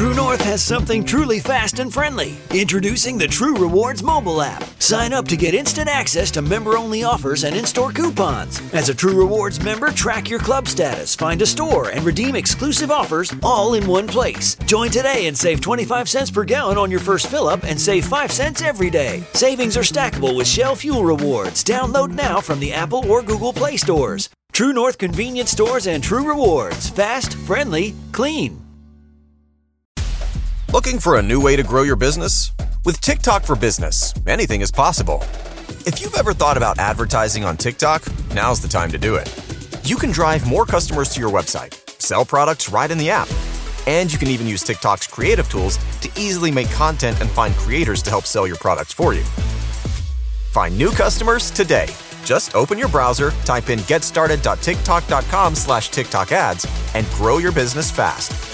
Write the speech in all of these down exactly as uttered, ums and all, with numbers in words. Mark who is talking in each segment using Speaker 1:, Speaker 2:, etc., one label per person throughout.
Speaker 1: True North has something truly fast and friendly. Introducing the True Rewards mobile app. Sign up to get instant access to member-only offers and in-store coupons. As a True Rewards member, track your club status, find a store, and redeem exclusive offers all in one place. Join today and save twenty-five cents per gallon on your first fill-up and save five cents every day. Savings are stackable with Shell Fuel Rewards. Download now from the Apple or Google Play stores. True North Convenience Stores and True Rewards. Fast, friendly, clean.
Speaker 2: Looking for a new way to grow your business? With TikTok for Business, anything is possible. If you've ever thought about advertising on TikTok, now's the time to do it. You can drive more customers to your website, sell products right in the app, and you can even use TikTok's creative tools to easily make content and find creators to help sell your products for you. Find new customers today. Just open your browser, type in getstarted.tiktok.com slash TikTok ads, and grow your business fast.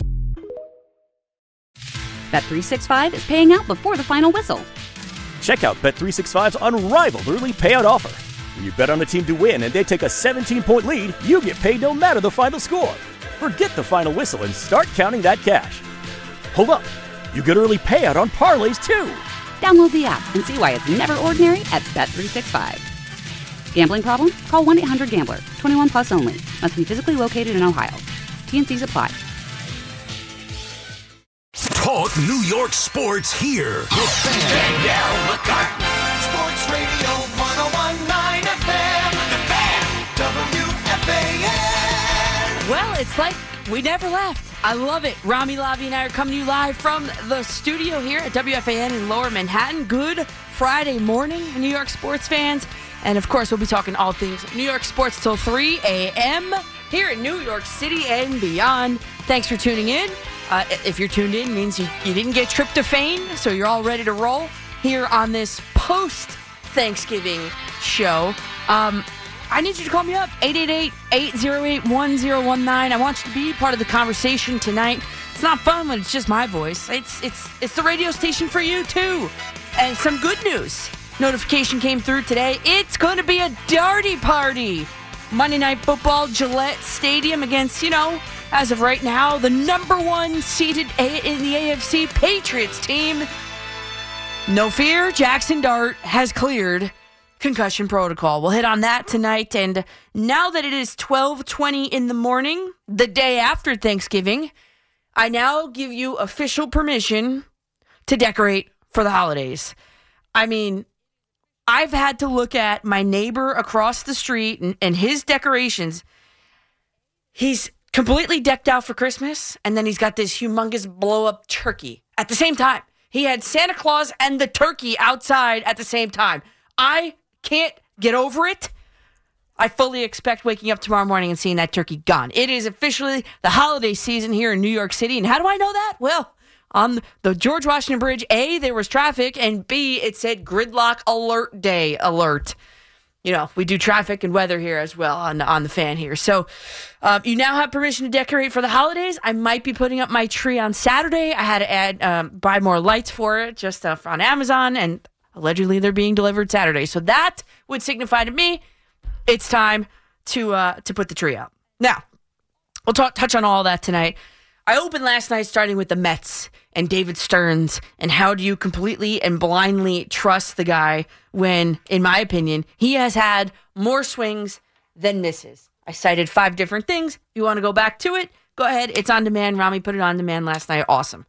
Speaker 3: Bet three sixty-five is paying out before the final whistle.
Speaker 4: Check out Bet three sixty-five's unrivaled early payout offer. When you bet on a team to win and they take a seventeen-point lead, you get paid no matter the final score. Forget the final whistle and start counting that cash. Hold up. You get early payout on parlays, too.
Speaker 3: Download the app and see why it's never ordinary at Bet three sixty-five. Gambling problem? Call one eight hundred gambler. twenty-one plus only. Must be physically located in Ohio. T and C's apply.
Speaker 5: Talk New York sports here. The Fan. Danielle McCartney. Sports Radio one oh one point nine F M. The Fan. W F A N.
Speaker 6: Well, it's like we never left. I love it. Rami Lavi and I are coming to you live from the studio here at W F A N in Lower Manhattan. Good Friday morning, New York sports fans. And, of course, we'll be talking all things New York sports till three a.m. here in New York City and beyond. Thanks for tuning in. Uh, if you're tuned in, it means you, you didn't get tryptophan, so you're all ready to roll here on this post-Thanksgiving show. Um, I need you to call me up, eight eight eight, eight oh eight, one oh one nine. I want you to be part of the conversation tonight. It's not fun when it's just my voice. It's it's it's the radio station for you, too. And some good news. Notification came through today. It's going to be a darty party. Monday Night Football, Gillette Stadium against, you know, as of right now, the number one seeded a- in the A F C Patriots team. No fear, Jackson Dart has cleared concussion protocol. We'll hit on that tonight. And now that it is twelve twenty in the morning, the day after Thanksgiving, I now give you official permission to decorate for the holidays. I mean, I've had to look at my neighbor across the street and, and his decorations. He's completely decked out for Christmas, and then he's got this humongous blow-up turkey at the same time. He had Santa Claus and the turkey outside at the same time. I can't get over it. I fully expect waking up tomorrow morning and seeing that turkey gone. It is officially the holiday season here in New York City, and how do I know that? Well, on the George Washington Bridge, A, there was traffic, and B, it said gridlock alert day alert. You know, we do traffic and weather here as well on, on the Fan here. So um, you now have permission to decorate for the holidays. I might be putting up my tree on Saturday. I had to add um, buy more lights for it just uh, on Amazon, and allegedly they're being delivered Saturday. So that would signify to me it's time to uh, to put the tree up. Now, we'll talk, touch on all that tonight. I opened last night starting with the Mets and David Stearns, and how do you completely and blindly trust the guy when, in my opinion, he has had more swings than misses. I cited five different things. If you want to go back to it, go ahead. It's on demand. Rami put it on demand last night. Awesome.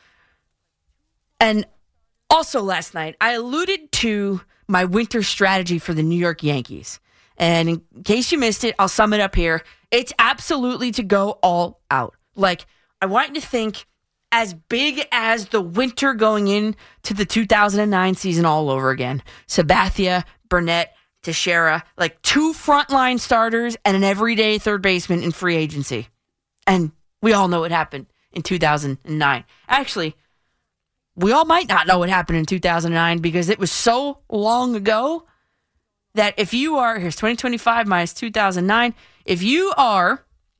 Speaker 6: And also last night, I alluded to my winter strategy for the New York Yankees. And in case you missed it, I'll sum it up here. It's absolutely to go all out. Like, I want you to think as big as the winter going into the two thousand nine season all over again. Sabathia, Burnett, Teixeira, like two frontline starters and an everyday third baseman in free agency. And we all know what happened in two thousand nine. Actually, we all might not know what happened in two thousand nine because it was so long ago that if you are, here's twenty twenty-five minus two thousand nine, if you are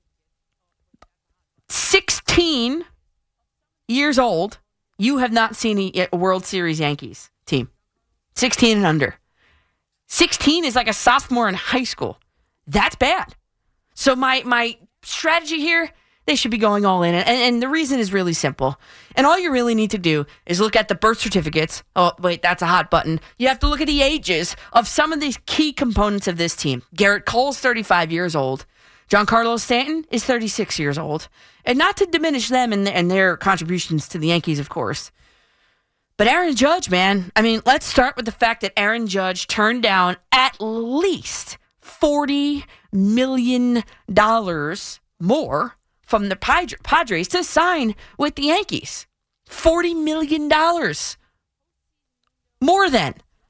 Speaker 6: sixteen years old, you have not seen a World Series Yankees team. sixteen and under. sixteen is like a sophomore in high school. That's bad. So my my strategy here, they should be going all in. And, and the reason is really simple. And all you really need to do is look at the birth certificates. Oh, wait, that's a hot button. You have to look at the ages of some of these key components of this team. Garrett Cole's thirty-five years old. Giancarlo Stanton is thirty-six years old. And not to diminish them and, and their contributions to the Yankees, of course. But Aaron Judge, man, I mean, let's start with the fact that Aaron Judge turned down at least forty million dollars more from the Padres to sign with the Yankees. forty million dollars. More than.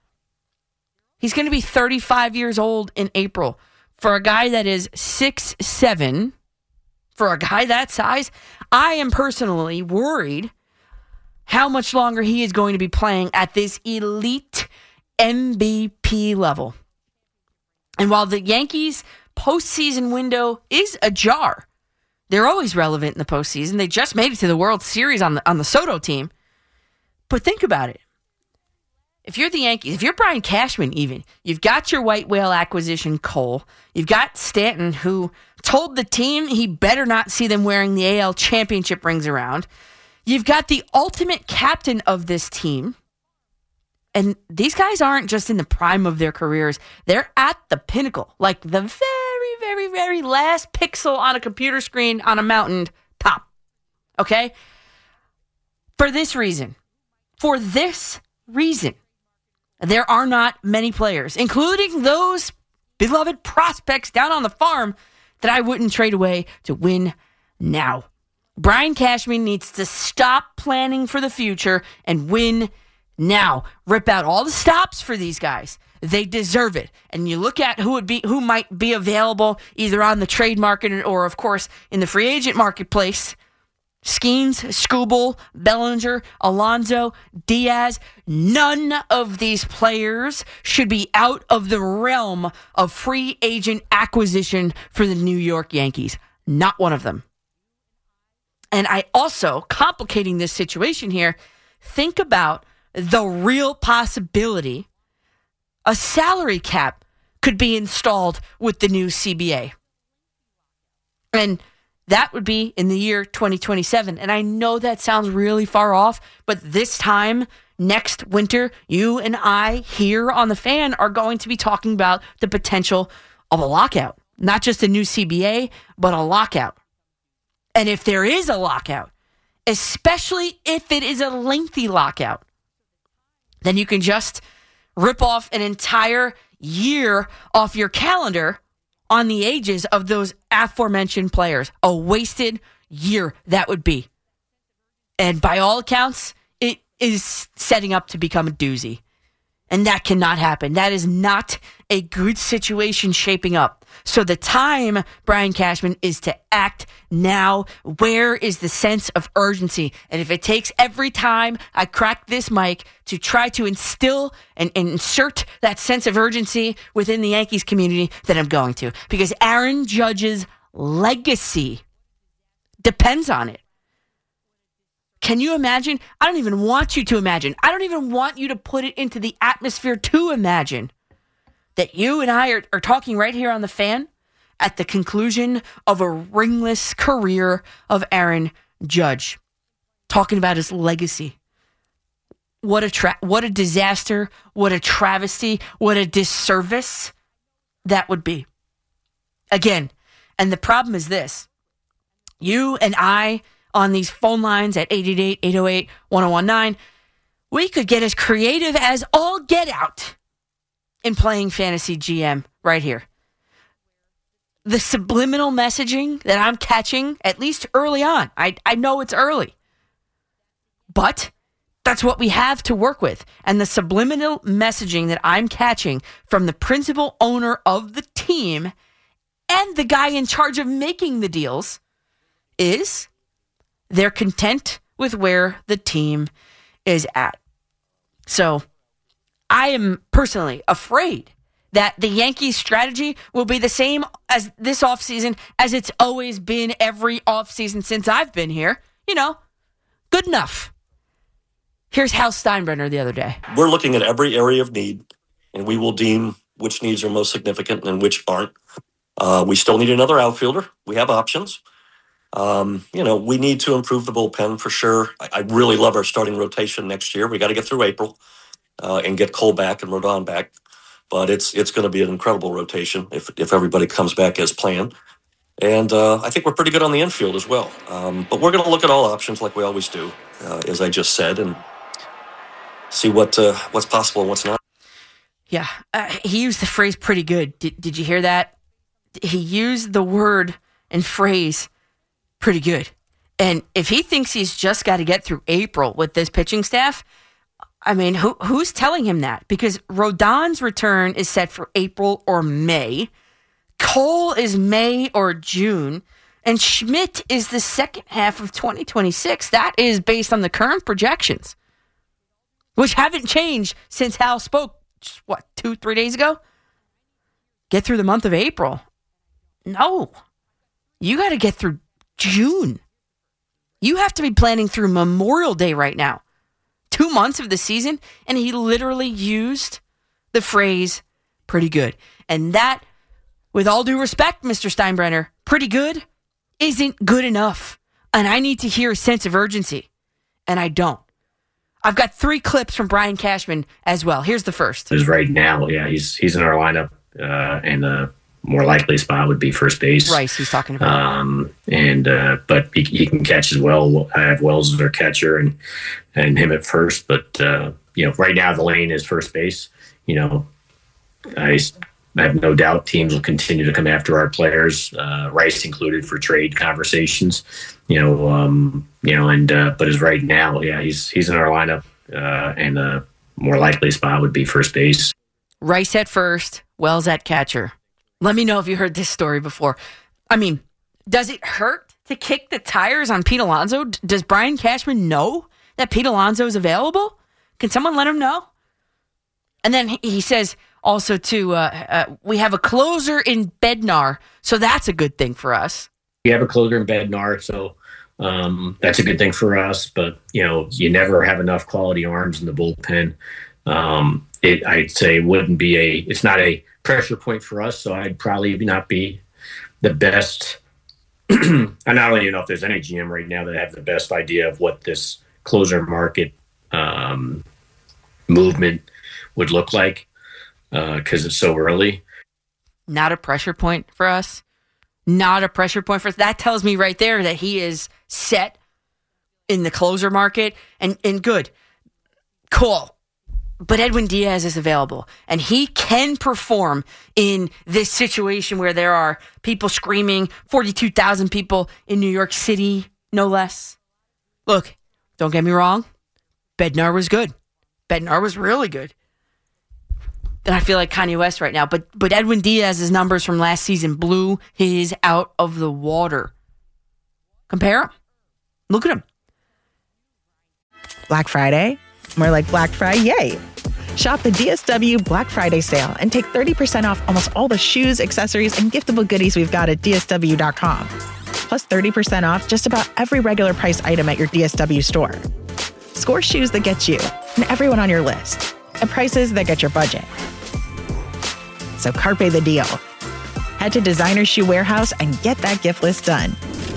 Speaker 6: He's going to be thirty-five years old in April. For a guy that is six seven, for a guy that size, I am personally worried how much longer he is going to be playing at this elite M V P level. And while the Yankees' postseason window is ajar, they're always relevant in the postseason. They just made it to the World Series on the on the Soto team. But think about it. If you're the Yankees, if you're Brian Cashman even, you've got your white whale acquisition, Cole. You've got Stanton, who told the team he better not see them wearing the A L championship rings around. You've got the ultimate captain of this team. And these guys aren't just in the prime of their careers. They're at the pinnacle, like the very, very, very last pixel on a computer screen on a mountain top. Okay? For this reason, for this reason, there are not many players, including those beloved prospects down on the farm, that I wouldn't trade away to win now. Brian Cashman needs to stop planning for the future and win now. Rip out all the stops for these guys. They deserve it. And you look at who would be, who might be available either on the trade market or, of course, in the free agent marketplace. Skeens, Skubal, Bellinger, Alonso, Diaz. None of these players should be out of the realm of free agent acquisition for the New York Yankees. Not one of them. And I also, complicating this situation here, think about the real possibility a salary cap could be installed with the new C B A. And that would be in the year twenty twenty-seven. And I know that sounds really far off, but this time next winter, you and I here on The Fan are going to be talking about the potential of a lockout. Not just a new C B A, but a lockout. And if there is a lockout, especially if it is a lengthy lockout, then you can just rip off an entire year off your calendar on the ages of those aforementioned players. A wasted year that would be. And by all accounts, it is setting up to become a doozy. And that cannot happen. That is not a good situation shaping up. So the time, Brian Cashman, is to act now. Where is the sense of urgency? And if it takes every time I crack this mic to try to instill and, and insert that sense of urgency within the Yankees community, then I'm going to. Because Aaron Judge's legacy depends on it. Can you imagine? I don't even want you to imagine. I don't even want you to put it into the atmosphere to imagine that you and I are, are talking right here on The Fan at the conclusion of a ringless career of Aaron Judge, talking about his legacy. What a tra- what a disaster, what a travesty, what a disservice that would be. Again, and the problem is this. You and I on these phone lines at eight eight eight, eight oh eight, one oh one nine, we could get as creative as all get out in playing fantasy G M right here. The subliminal messaging that I'm catching, at least early on, I, I know it's early, but that's what we have to work with. And the subliminal messaging that I'm catching from the principal owner of the team and the guy in charge of making the deals is they're content with where the team is at. So I am personally afraid that the Yankees' strategy will be the same as this offseason as it's always been every offseason since I've been here. You know, good enough. Here's Hal Steinbrenner the other day.
Speaker 7: We're looking at every area of need, and we will deem which needs are most significant and which aren't. Uh, we still need another outfielder. We have options. Um, you know, we need to improve the bullpen for sure. I, I really love our starting rotation next year. We got to get through April uh, and get Cole back and Rodon back. But it's it's going to be an incredible rotation if if everybody comes back as planned. And uh, I think we're pretty good on the infield as well. Um, but we're going to look at all options like we always do, uh, as I just said, and see what uh, what's possible and what's not.
Speaker 6: Yeah, uh, he used the phrase pretty good. Did, did you hear that? He used the word and phrase pretty good. And if he thinks he's just got to get through April with this pitching staff, I mean, who who's telling him that? Because Rodon's return is set for April or May. Cole is May or June. And Schmidt is the second half of twenty twenty-six. That is based on the current projections, which haven't changed since Hal spoke, what, two, three days ago? Get through the month of April. No. You got to get through June. You have to be planning through Memorial Day right now. Two months of the season, and he literally used the phrase pretty good. And that, with all due respect, Mister Steinbrenner, pretty good isn't good enough. And I need to hear a sense of urgency. And I don't. I've got three clips from Brian Cashman as well. Here's the first.
Speaker 8: Because right now, yeah, he's he's in our lineup, uh, and the more likely spot would be first base.
Speaker 6: Rice, he's talking about.
Speaker 8: Um, and uh, but he, he can catch as well. I have Wells as our catcher, and and him at first. But uh, you know, right now the lane is first base. You know, I. I have no doubt teams will continue to come after our players, uh, Rice included, for trade conversations. You know, um, you know, and uh, but as right now, yeah, he's he's in our lineup, uh, and the more likely spot would be first base.
Speaker 6: Rice at first, Wells at catcher. Let me know if you heard this story before. I mean, does it hurt to kick the tires on Pete Alonso? Does Brian Cashman know that Pete Alonso is available? Can someone let him know? And then he says. Also, too, uh, uh, we have a closer in Bednar, so that's a good thing for us.
Speaker 8: We have a closer in Bednar, so um, that's a good thing for us. But, you know, you never have enough quality arms in the bullpen. Um, it, I'd say, wouldn't be a – it's not a pressure point for us, so I'd probably not be the best – I don't even know if there's any G M right now that have the best idea of what this closer market um, movement would look like. Because uh, it's so early.
Speaker 6: Not a pressure point for us. Not a pressure point for us. That tells me right there that he is set in the closer market. And, and good. Cool. But Edwin Diaz is available. And he can perform in this situation where there are people screaming, forty-two thousand people in New York City, no less. Look, don't get me wrong. Bednar was good. Bednar was really good. And I feel like Kanye West right now. But but Edwin Diaz's numbers from last season blew his out of the water. Compare him. Look at him.
Speaker 9: Black Friday? More like Black Friday, yay. Shop the D S W Black Friday sale and take thirty percent off almost all the shoes, accessories, and giftable goodies we've got at D S W dot com. Plus thirty percent off just about every regular price item at your D S W store. Score shoes that get you and everyone on your list at prices that get your budget. So carpe the deal. Head to Designer Shoe Warehouse and get that gift list done.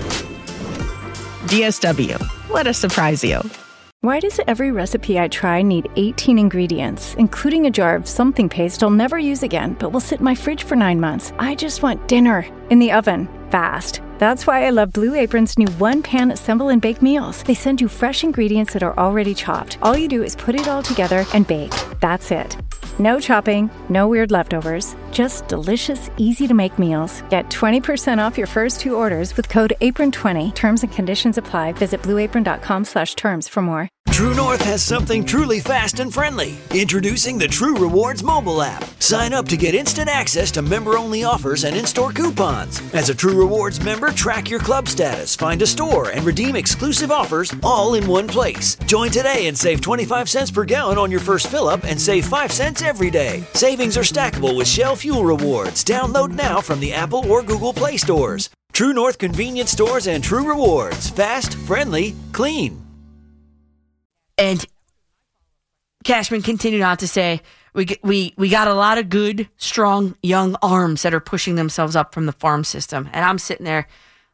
Speaker 9: D S W. Let us surprise you.
Speaker 10: Why does every recipe I try need eighteen ingredients, including a jar of something paste I'll never use again, but will sit in my fridge for nine months? I just want dinner in the oven, fast. That's why I love Blue Apron's new one-pan assemble and bake meals. They send you fresh ingredients that are already chopped. All you do is put it all together and bake. That's it. No chopping, no weird leftovers, just delicious, easy-to-make meals. Get twenty percent off your first two orders with code apron twenty. Terms and conditions apply. Visit blue apron dot com slash terms for more.
Speaker 1: True North has something truly fast and friendly. Introducing the True Rewards mobile app. Sign up to get instant access to member-only offers and in-store coupons. As a True Rewards member, track your club status, find a store, and redeem exclusive offers all in one place. Join today and save twenty-five cents per gallon on your first fill-up and save five cents every day. Savings are stackable with Shell Fuel Rewards. Download now from the Apple or Google Play stores. True North Convenience Stores and True Rewards. Fast, friendly, clean.
Speaker 6: And Cashman continued on to say, we we we got a lot of good, strong, young arms that are pushing themselves up from the farm system. And I'm sitting there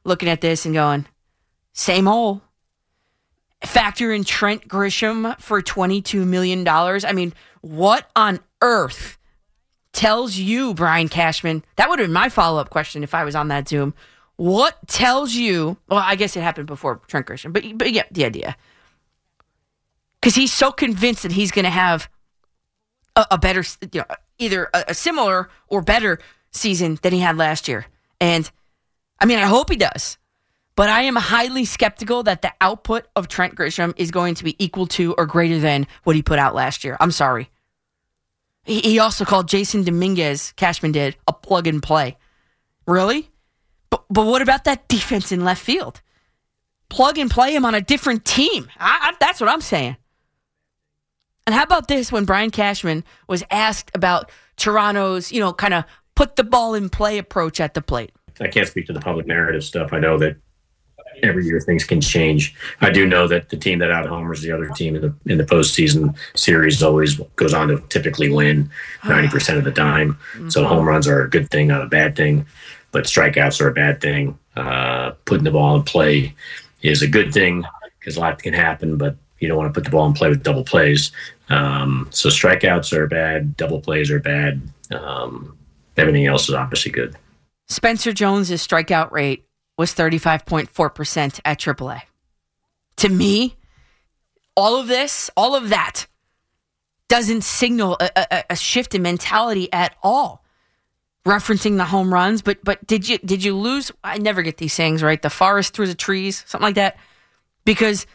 Speaker 6: looking at this and going, same old. Factor in Trent Grisham for twenty-two million dollars. I mean, what on earth tells you, Brian Cashman? That would have been my follow-up question if I was on that Zoom. What tells you, well, I guess it happened before Trent Grisham, but, but yeah, the idea. Because he's so convinced that he's going to have a, a better, you know, either a, a similar or better season than he had last year. And, I mean, I hope he does. But I am highly skeptical that the output of Trent Grisham is going to be equal to or greater than what he put out last year. I'm sorry. He, he also called Jason Dominguez, Cashman did, a plug and play. Really? But, but what about that defense in left field? Plug and play him on a different team. I, I, that's what I'm saying. And how about this when Brian Cashman was asked about Toronto's, you know, kind of put the ball in play approach at the plate?
Speaker 8: I can't speak to the public narrative stuff. I know that every year things can change. I do know that the team that out-homers the other team in the in the postseason series always goes on to typically win ninety percent of the time. Mm-hmm. So home runs are a good thing, not a bad thing. But strikeouts are a bad thing. Uh, putting the ball in play is a good thing because a lot can happen, but you don't want to put the ball in play with double plays. Um, so strikeouts are bad. Double plays are bad. Um, everything else is obviously good.
Speaker 6: Spencer Jones' strikeout rate was thirty-five point four percent at triple A. To me, all of this, all of that doesn't signal a, a, a shift in mentality at all. Referencing the home runs, but but did you did you lose? I never get these sayings right. The forest through the trees, something like that. Because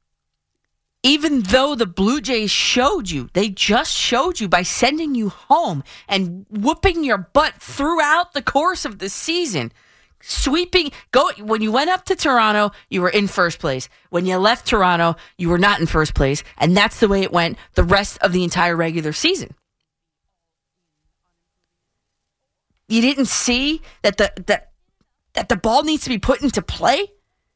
Speaker 6: even though the Blue Jays showed you, they just showed you by sending you home and whooping your butt throughout the course of the season. Sweeping, go when you went up to Toronto, you were in first place. When you left Toronto, you were not in first place. And that's the way it went the rest of the entire regular season. You didn't see that the that that the ball needs to be put into play?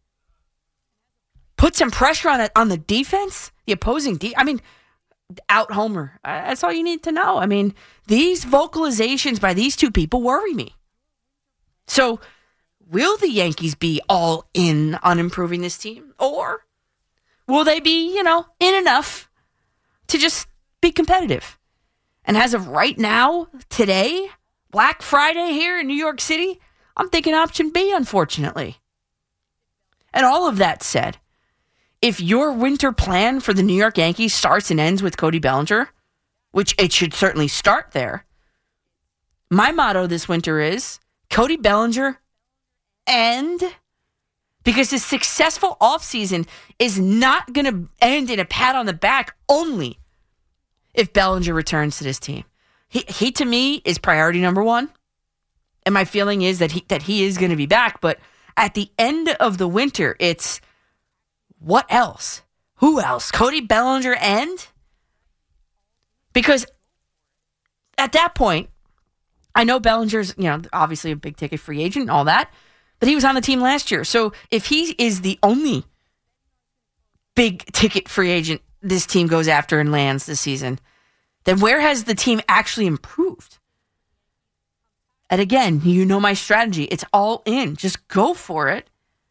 Speaker 6: Put some pressure on it on the defense, the opposing de- I mean, out homer. Uh, that's all you need to know. I mean, these vocalizations by these two people worry me. So, will the Yankees be all in on improving this team? Or will they be, you know, in enough to just be competitive? And as of right now, today, Black Friday here in New York City, I'm thinking option B, unfortunately. And all of that said, if your winter plan for the New York Yankees starts and ends with Cody Bellinger, which it should certainly start there, my motto this winter is Cody Bellinger and because his successful offseason is not going to end in a pat on the back only if Bellinger returns to this team. He, he to me, is priority number one. And my feeling is that he, that he is going to be back. But at the end of the winter, it's what else? Who else? Cody Bellinger and? Because at that point, I know Bellinger's, you know, obviously a big ticket free agent and all that, but he was on the team last year. So if he is the only big ticket free agent this team goes after and lands this season, then where has the team actually improved? And again, you know my strategy. It's all in. Just go for it.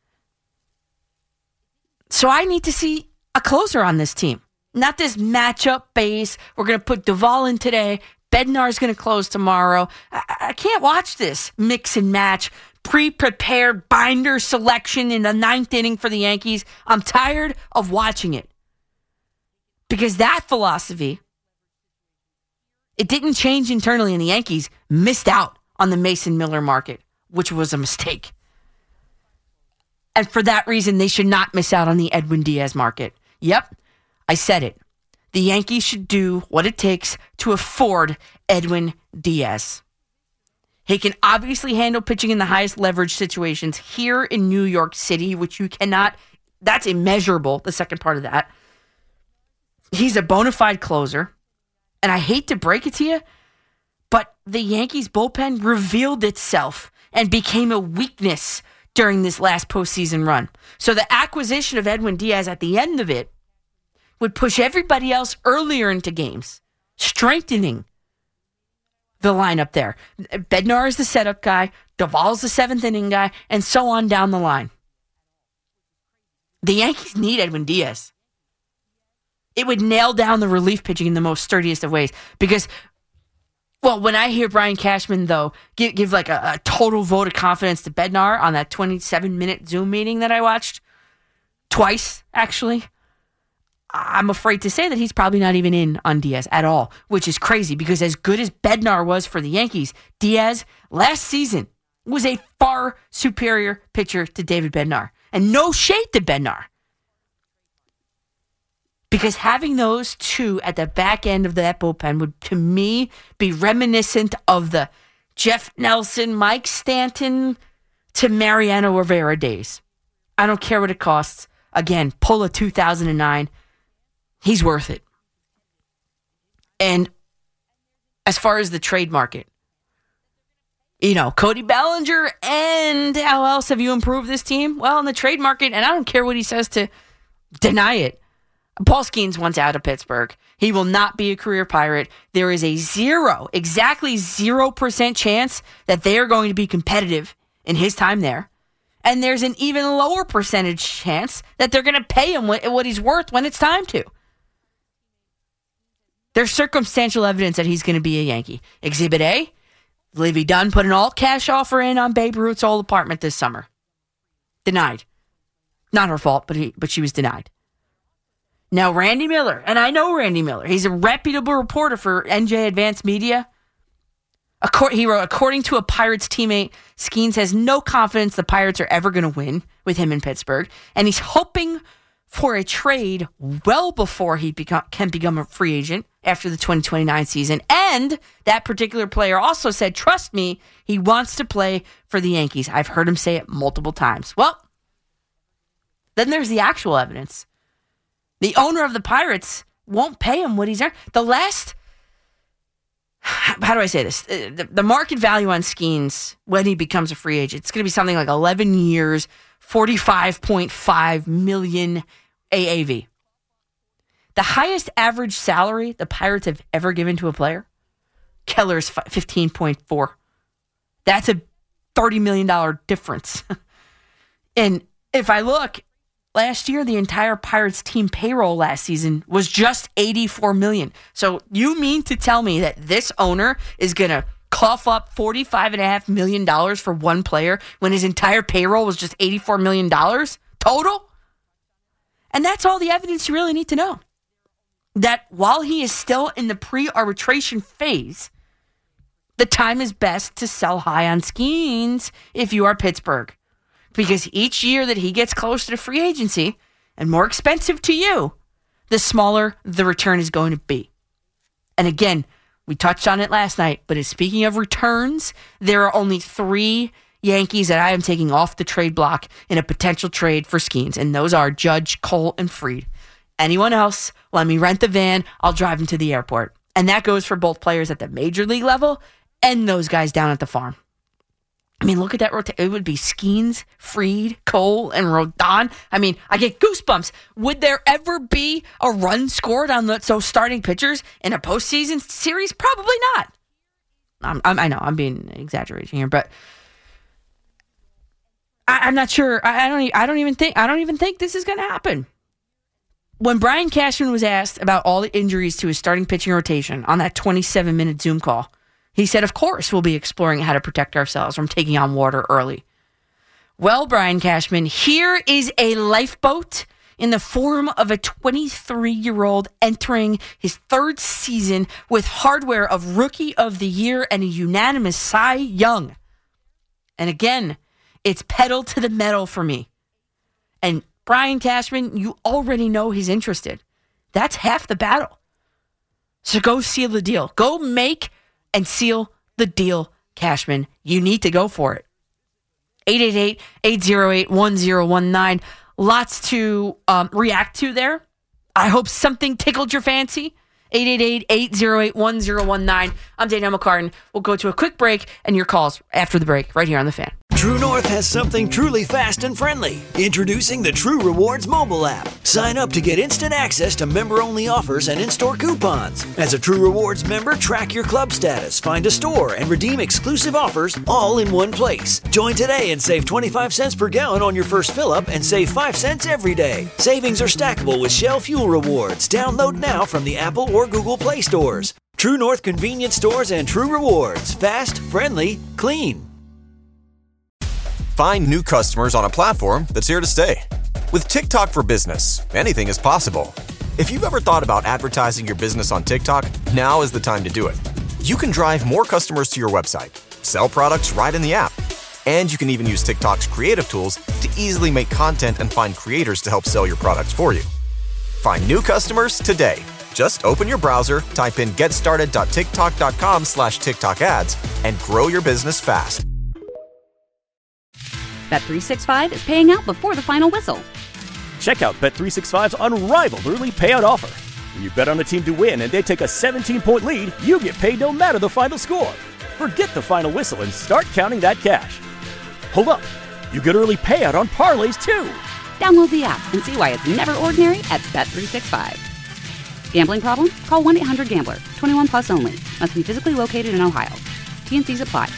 Speaker 6: So I need to see a closer on this team. Not this matchup base. We're going to put Duvall in today. Bednar's going to close tomorrow. I-, I can't watch this mix and match, pre-prepared binder selection in the ninth inning for the Yankees. I'm tired of watching it. Because that philosophy, it didn't change internally, and the Yankees missed out on the Mason Miller market, which was a mistake. And for that reason, they should not miss out on the Edwin Diaz market. Yep, I said it. The Yankees should do what it takes to afford Edwin Diaz. He can obviously handle pitching in the highest leverage situations here in New York City, which you cannot, that's immeasurable, the second part of that. He's a bona fide closer. And I hate to break it to you, but the Yankees bullpen revealed itself and became a weakness during this last postseason run. So the acquisition of Edwin Diaz at the end of it would push everybody else earlier into games, strengthening the lineup there. Bednar is the setup guy, Duvall's the seventh inning guy, and so on down the line. The Yankees need Edwin Diaz. It would nail down the relief pitching in the most sturdiest of ways. Because, well, when I hear Brian Cashman, though, give, give like a, a total vote of confidence to Bednar on that twenty-seven minute Zoom meeting that I watched, twice, actually, I'm afraid to say that he's probably not even in on Diaz at all, which is crazy because as good as Bednar was for the Yankees, Diaz last season was a far superior pitcher to David Bednar. And no shade to Bednar. Because having those two at the back end of that bullpen would, to me, be reminiscent of the Jeff Nelson, Mike Stanton to Mariano Rivera days. I don't care what it costs. Again, pull a two thousand nine. He's worth it. And as far as the trade market, you know, Cody Bellinger and how else have you improved this team? Well, in the trade market, and I don't care what he says to deny it. Paul Skeens wants out of Pittsburgh. He will not be a career Pirate. There is a zero, exactly zero percent chance that they are going to be competitive in his time there. And there's an even lower percentage chance that they're going to pay him what, what he's worth when it's time to. There's circumstantial evidence that he's going to be a Yankee. Exhibit A, Livy Dunn put an all-cash offer in on Babe Ruth's old apartment this summer. Denied. Not her fault, but he, but she was denied. Now, Randy Miller, and I know Randy Miller. He's a reputable reporter for N J Advanced Media. He wrote, according to a Pirates teammate, Skeens has no confidence the Pirates are ever going to win with him in Pittsburgh, and he's hoping for a trade well before he become, can become a free agent after the twenty twenty-nine season. And that particular player also said, trust me, he wants to play for the Yankees. I've heard him say it multiple times. Well, then there's the actual evidence. The owner of the Pirates won't pay him what he's earned. The last, how do I say this? The, the market value on Skeens when he becomes a free agent, it's going to be something like eleven years, forty-five point five million A A V. The highest average salary the Pirates have ever given to a player, Keller's fifteen point four. That's a thirty million dollars difference. And if I look, last year, the entire Pirates team payroll last season was just eighty-four million dollars. So you mean to tell me that this owner is going to cough up forty-five point five million dollars for one player when his entire payroll was just eighty-four million dollars total? And that's all the evidence you really need to know. That while he is still in the pre-arbitration phase, the time is best to sell high on Skeens if you are Pittsburgh. Because each year that he gets closer to free agency and more expensive to you, the smaller the return is going to be. And again, we touched on it last night, but speaking of returns, there are only three Yankees that I am taking off the trade block in a potential trade for Skeens, and those are Judge, Cole, and Fried. Anyone else, let me rent the van, I'll drive him to the airport. And that goes for both players at the major league level and those guys down at the farm. I mean, look at that rotation. It would be Skeens, Fried, Cole, and Rodon. I mean, I get goosebumps. Would there ever be a run scored on those starting pitchers in a postseason series? Probably not. I'm, I'm, I know I'm being exaggerating here, but I, I'm not sure. I, I don't. I don't even think. I don't even think this is going to happen. When Brian Cashman was asked about all the injuries to his starting pitching rotation on that twenty-seven minute Zoom call, he said, of course, we'll be exploring how to protect ourselves from taking on water early. Well, Brian Cashman, here is a lifeboat in the form of a twenty-three-year-old entering his third season with hardware of Rookie of the Year and a unanimous Cy Young. And again, it's pedal to the metal for me. And Brian Cashman, you already know he's interested. That's half the battle. So go seal the deal. Go make and seal the deal, Cashman. You need to go for it. eight eight eight, eight oh eight, one oh one nine. Lots to um, react to there. I hope something tickled your fancy. eight eight eight, eight oh eight, one oh one nine. I'm Danielle McCartan. We'll go to a quick break and your calls after the break right here on The Fan.
Speaker 1: True North has something truly fast and friendly. Introducing the True Rewards mobile app. Sign up to get instant access to member-only offers and in-store coupons. As a True Rewards member, track your club status, find a store, and redeem exclusive offers all in one place. Join today and save twenty-five cents per gallon on your first fill-up and save five cents every day. Savings are stackable with Shell Fuel Rewards. Download now from the Apple or Google Play stores. True North convenience stores and True Rewards. Fast, friendly, clean.
Speaker 2: Find new customers on a platform that's here to stay. With TikTok for Business, anything is possible. If you've ever thought about advertising your business on TikTok, now is the time to do it. You can drive more customers to your website, sell products right in the app, and you can even use TikTok's creative tools to easily make content and find creators to help sell your products for you. Find new customers today. Just open your browser, type in getstarted.tiktok.com slash TikTok ads, and grow your business fast.
Speaker 3: Bet three sixty-five is paying out before the final whistle.
Speaker 4: Check out Bet three sixty-five's unrivaled early payout offer. When you bet on a team to win and they take a seventeen-point lead, you get paid no matter the final score. Forget the final whistle and start counting that cash. Hold up, you get early payout on parlays too.
Speaker 3: Download the app and see why it's never ordinary at Bet three sixty-five. Gambling problem? Call one eight hundred gambler. twenty-one plus only. Must be physically located in Ohio. T and C's apply.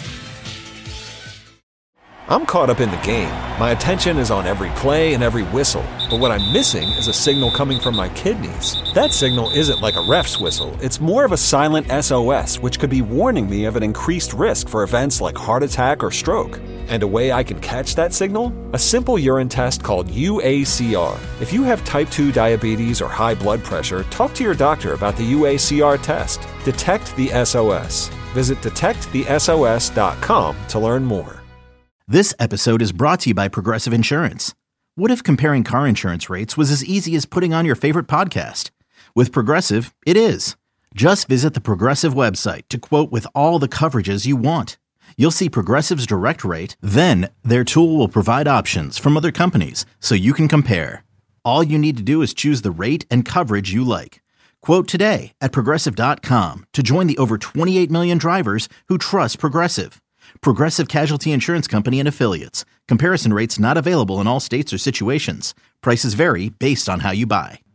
Speaker 11: I'm caught up in the game. My attention is on every play and every whistle. But what I'm missing is a signal coming from my kidneys. That signal isn't like a ref's whistle. It's more of a silent S O S, which could be warning me of an increased risk for events like heart attack or stroke. And a way I can catch that signal? A simple urine test called U A C R. If you have type two diabetes or high blood pressure, talk to your doctor about the U A C R test. Detect the S O S. Visit detect the S O S dot com to learn more.
Speaker 12: This episode is brought to you by Progressive Insurance. What if comparing car insurance rates was as easy as putting on your favorite podcast? With Progressive, it is. Just visit the Progressive website to quote with all the coverages you want. You'll see Progressive's direct rate, then their tool will provide options from other companies so you can compare. All you need to do is choose the rate and coverage you like. Quote today at Progressive dot com to join the over twenty-eight million drivers who trust Progressive. Progressive Casualty Insurance Company and Affiliates. Comparison rates not available in all states or situations. Prices vary based on how you buy.